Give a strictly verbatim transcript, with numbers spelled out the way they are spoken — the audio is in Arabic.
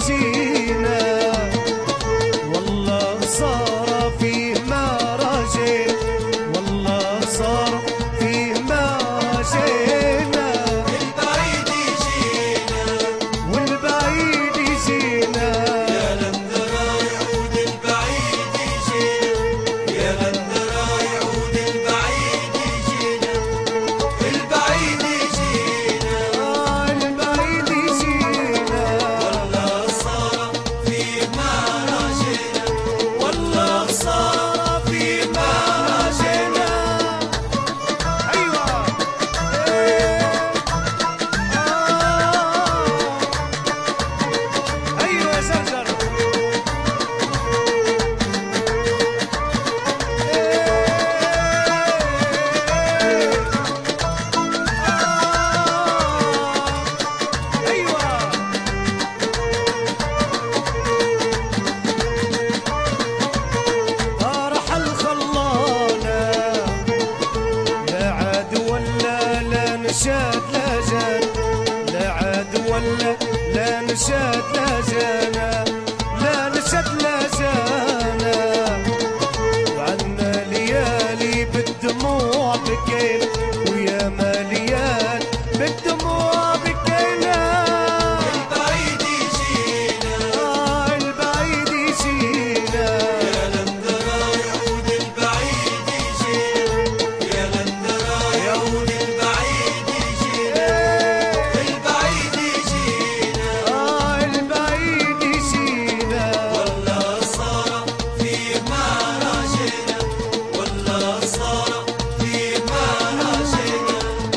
جينا والله صار فيه ما رجينا والله صار فيه ما رجينا البعيد يجينا والبعيد يجينا يا لندرا يعود البعيد يجينا يا لندرا يعود البعيد يجينا البعيد يجينا آه البعيد يجينا والله صار في ما رجينا والله صار في ما رجينا ايوه إيه. آه. ايوه يا زرزر طارح الخلانة لا عاد ولا لا نشاد لا جان لا عاد ولا لا نشاد لا جانا